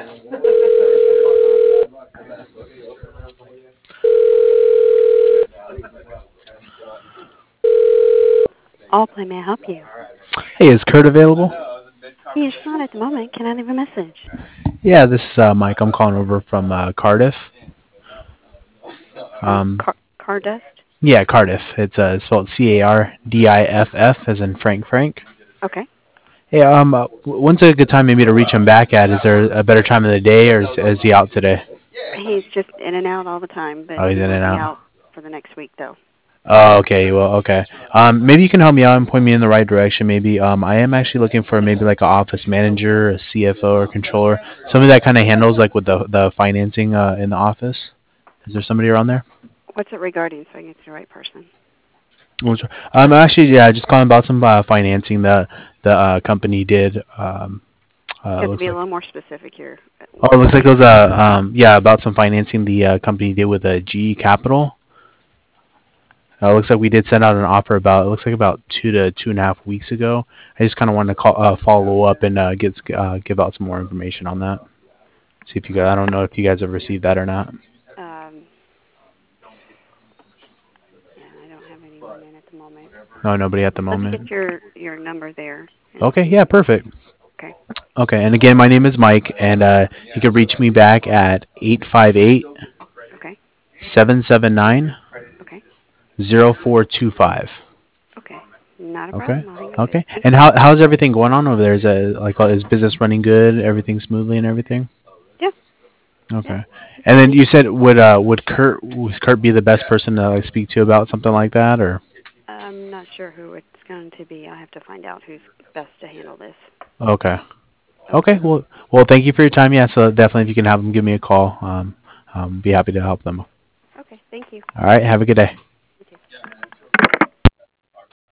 Allplay, may I help you? Hey, is Kurt available? He is not at the moment. Can I leave a message? Yeah, this is Mike. I'm calling over from Cardiff. From Um, Cardust? yeah, Cardiff. It's spelled Cardiff, as in Frank. Okay. Hey, when's a good time maybe to reach him back at? Is there a better time of the day, or is he out today? He's just in and out all the time, but Oh, he's he in will and be out. out for the next week, though. Oh, okay. Well, okay. Maybe you can help me out and point me in the right direction. Maybe I am actually looking for maybe like an office manager, a CFO, or controller, somebody that kind of handles like with the financing in the office. Is there somebody around there? What's it regarding so I can get to the right person? Actually, yeah, just calling about some financing that the company did. You have to Looks be a like. little more specific here. Oh, it looks like it was yeah, about some financing the company did with GE Capital. Looks like we did send out an offer about, it looks like about 2 to 2.5 weeks ago. I just kind of wanted to follow up and give out some more information on that. See if you guys, I don't know if you guys have received that or not. Um, yeah, I don't have anyone in at the moment. No, nobody at the Let me get moment. your number there and Okay, see. yeah, perfect. Okay. Okay, and again, my name is Mike, and you can reach me back at 858 Okay. 779 Okay. 0425. Okay. Not a Okay. problem. I'll hang up. Okay. Thank And you. how's everything going on over there? Is business running good? Everything smoothly and everything? Yeah. Yeah. Okay. It's And then okay. you said would Kurt be the best person to like speak to about something like that, or? I'm not sure who it's going to be. I have to find out who's best to handle this. Okay. Okay. Okay. Well, thank you for your time. Yeah. So definitely, if you can have them give me a call, be happy to help them. Okay. Thank you. All right. Have a good day.